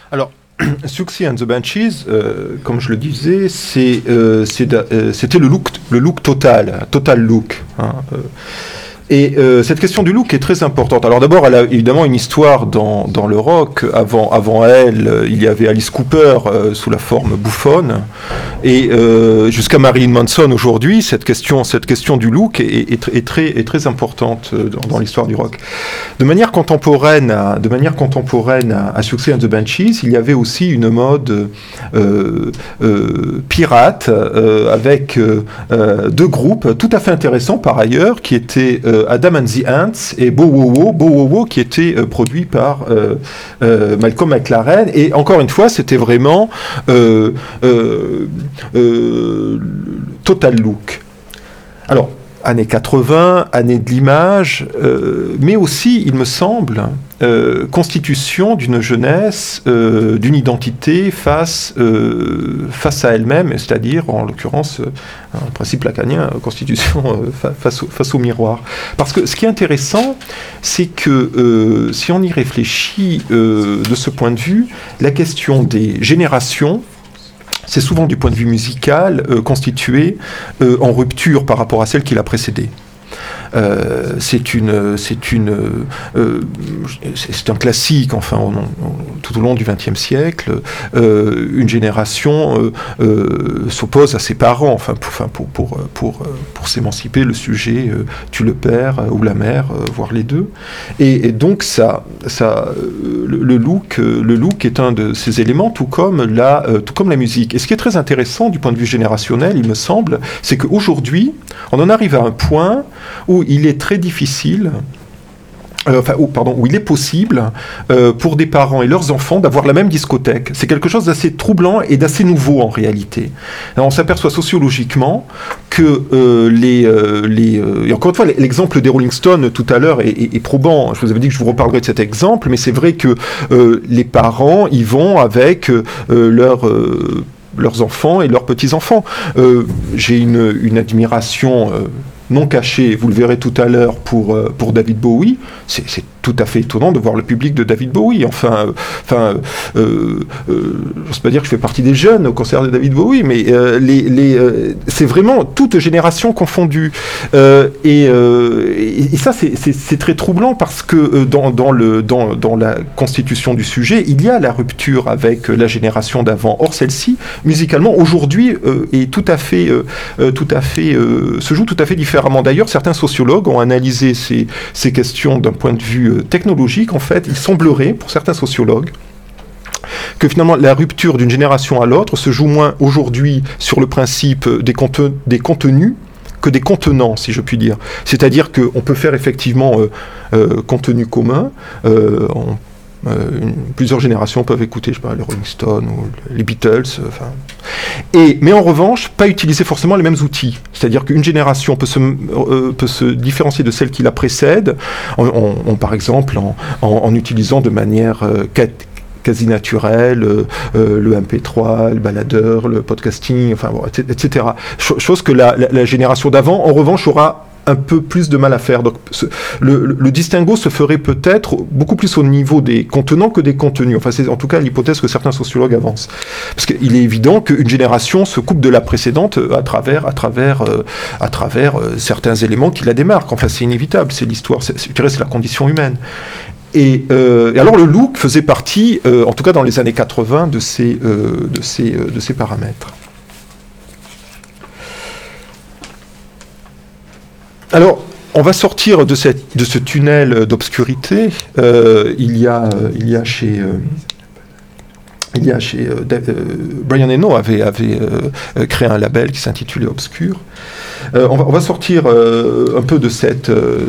Alors, Siouxsie and the Banshees, comme je le disais, c'était le look total look. Et cette question du look est très importante. Alors d'abord, elle a évidemment une histoire dans le rock. Avant elle, il y avait Alice Cooper sous la forme bouffonne. Et jusqu'à Marilyn Manson aujourd'hui, cette question du look est très importante dans l'histoire du rock. De manière contemporaine à Siouxsie and the Banshees, il y avait aussi une mode pirate avec deux groupes tout à fait intéressants par ailleurs, qui étaient Adam and the Ants et Bow Wow Wow, qui était produit par Malcolm McLaren. Et encore une fois, c'était vraiment total look. Alors, années 80, années de l'image, mais aussi, il me semble, constitution d'une jeunesse, d'une identité face à elle-même, c'est-à-dire, en l'occurrence, un principe lacanien, constitution face au miroir. Parce que ce qui est intéressant, c'est que si on y réfléchit de ce point de vue, la question des générations, c'est souvent du point de vue musical constitué en rupture par rapport à celle qui l'a précédée. C'est un classique, enfin, tout au long du XXe siècle. Une génération s'oppose à ses parents, enfin, pour s'émanciper. Le sujet tue le père ou la mère, voire les deux. Et donc le look est un de ces éléments, tout comme la musique. Et ce qui est très intéressant du point de vue générationnel, il me semble, c'est qu'aujourd'hui, on en arrive à un point où il est très difficile, où il est possible pour des parents et leurs enfants d'avoir la même discothèque. C'est quelque chose d'assez troublant et d'assez nouveau en réalité. Alors, on s'aperçoit sociologiquement que et encore une fois, l'exemple des Rolling Stones tout à l'heure est probant. Je vous avais dit que je vous reparlerai de cet exemple, mais c'est vrai que les parents y vont avec leurs enfants et leurs petits-enfants. J'ai une admiration non cachée, vous le verrez tout à l'heure, pour David Bowie. C'est tout à fait étonnant de voir le public de David Bowie. Je n'ose pas dire que je fais partie des jeunes au concert de David Bowie, mais c'est vraiment toute génération confondue. Et ça, c'est très troublant parce que dans la constitution du sujet, il y a la rupture avec la génération d'avant. Or, celle-ci, musicalement, aujourd'hui, est tout à fait se joue tout à fait différemment. D'ailleurs, certains sociologues ont analysé ces questions d'un point de vue technologique. En fait, il semblerait, pour certains sociologues, que finalement la rupture d'une génération à l'autre se joue moins aujourd'hui sur le principe des contenus que des contenants, si je puis dire. C'est-à-dire qu'on peut faire effectivement contenu commun, plusieurs générations peuvent écouter, je sais pas, les Rolling Stones ou les Beatles, mais en revanche, pas utiliser forcément les mêmes outils. C'est-à-dire qu'une génération peut se différencier de celle qui la précède, par exemple, en utilisant de manière quasi naturelle le MP3, le baladeur, le podcasting, etc. Chose que la génération d'avant, en revanche, aura un peu plus de mal à faire. Donc, le distinguo se ferait peut-être beaucoup plus au niveau des contenants que des contenus. Enfin, c'est en tout cas l'hypothèse que certains sociologues avancent. Parce qu'il est évident qu'une génération se coupe de la précédente à travers certains éléments qui la démarquent. Enfin, c'est inévitable. C'est l'histoire. Je dirais c'est la condition humaine. Et alors le look faisait partie, en tout cas dans les années 80, de ces paramètres. Alors, on va sortir de ce tunnel d'obscurité. Il y a chez Brian Eno avait créé un label qui s'intitulait Obscur. On va sortir un peu de cet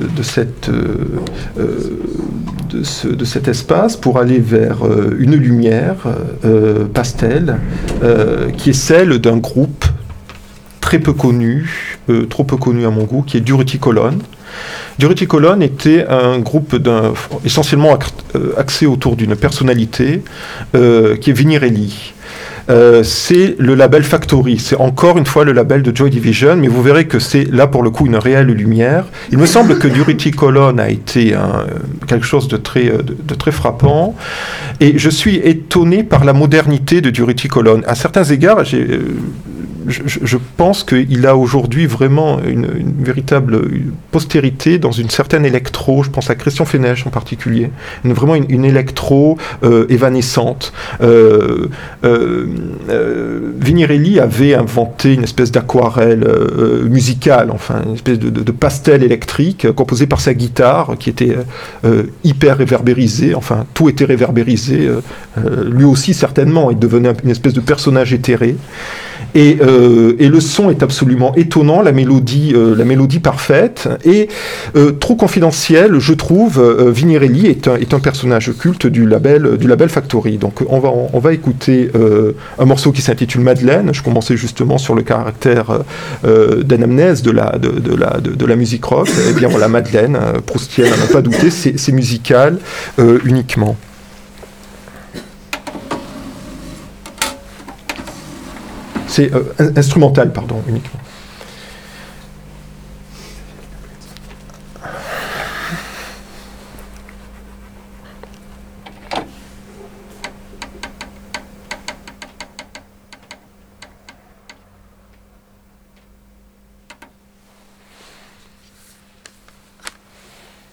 espace pour aller vers une lumière pastel qui est celle d'un groupe très peu connu, trop peu connu à mon goût, qui est Durutti Colon. Durutti Colon était un groupe essentiellement axé autour d'une personnalité qui est Vinnie Reilly. c'est le label Factory. C'est encore une fois le label de Joy Division, mais vous verrez que c'est là pour le coup une réelle lumière. Il me semble que Durutti Colon a été quelque chose de très frappant, et je suis étonné par la modernité de Durutti Colon. À certains égards, je pense qu'il a aujourd'hui vraiment une véritable postérité dans une certaine électro. Je pense à Christian Fenech en particulier, vraiment une électro évanescente. Vignirelli avait inventé une espèce d'aquarelle musicale, enfin une espèce de pastel électrique composé par sa guitare qui était hyper réverbérisée, enfin tout était réverbérisé, lui aussi certainement, il devenait une espèce de personnage éthéré. Et le son est absolument étonnant, la mélodie parfaite, et trop confidentiel, je trouve. Vignirelli est un personnage culte du label Factory. Donc on va écouter un morceau qui s'intitule Madeleine. Je commençais justement sur le caractère d'anamnèse de la musique rock. Et bien voilà, Madeleine, proustienne, à n'en pas douter, c'est musical uniquement. C'est instrumental, pardon, uniquement.